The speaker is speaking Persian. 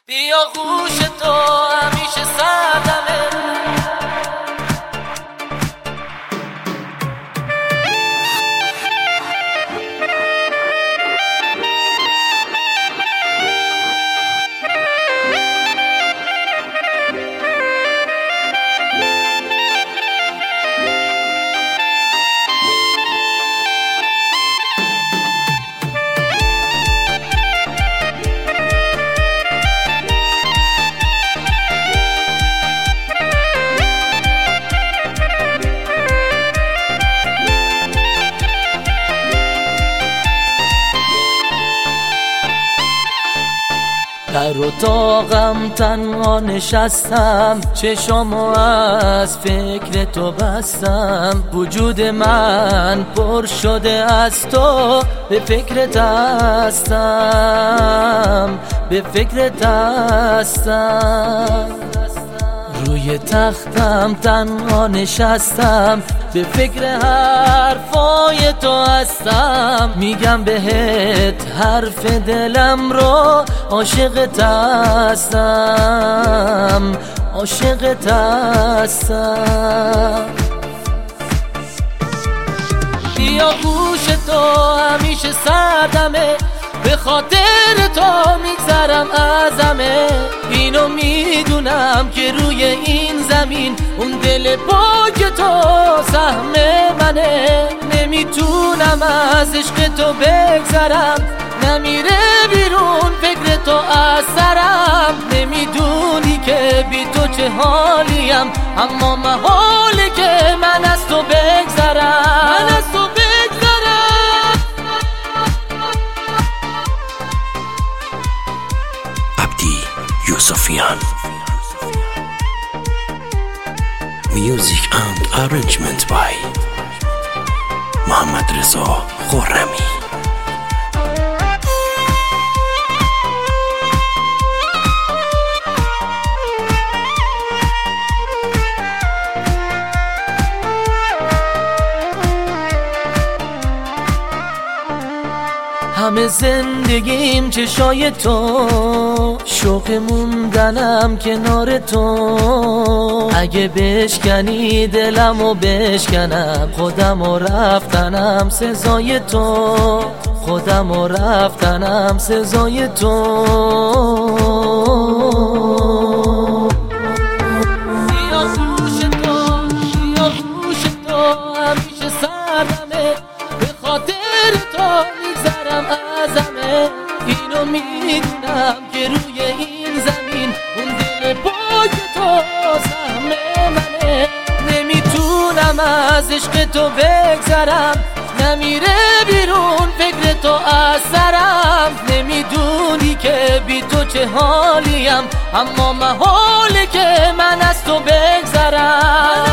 بیا گوش تو همیشه سردمه. در اتاقم تنها نشستم، چشامو از فکر تو بستم. وجود من پر شده از تو، به فکرت هستم، به فکرت هستم. روی تختم تنها نشستم، به فکر حرفای تو هستم. میگم بهت حرف دلم رو، عاشقت هستم، عاشقت هستم. بیا گوش تو همیشه سردمه، به خاطر تو میگذرم ازمه. اینو میدونم که روی این زمین اون دل پاک تو سهم منه. نمیتونم از عشق تو بگذرم، نمیره بیرون فکر تو از سرم. نمیدونی که بی تو چه حالیم، اما محاله که من از تو بگذرم، من از تو بگذرم. عبدی یوسفیان. Music and arrangement by محمد رضا خرمی. همه زندگیم چشای تو، شوق موندنم کنار تو. اگه بشکنی دلمو بشکنم، خودمو رفتنم سزای تو، خودمو رفتنم سزای تو. بیا گوش تو، بیا گوش تو همیشه سردمه، به خاطر تو میگذرم ازمه. اینو میدونم که روی این زمین اون دل پاک تو سهم منه. نمیتونم از عشق تو بگذرم، نمیره بیرون فکر تو از سرم. نمیدونی که بی تو چه حالیم، اما محاله که من از تو بگذرم.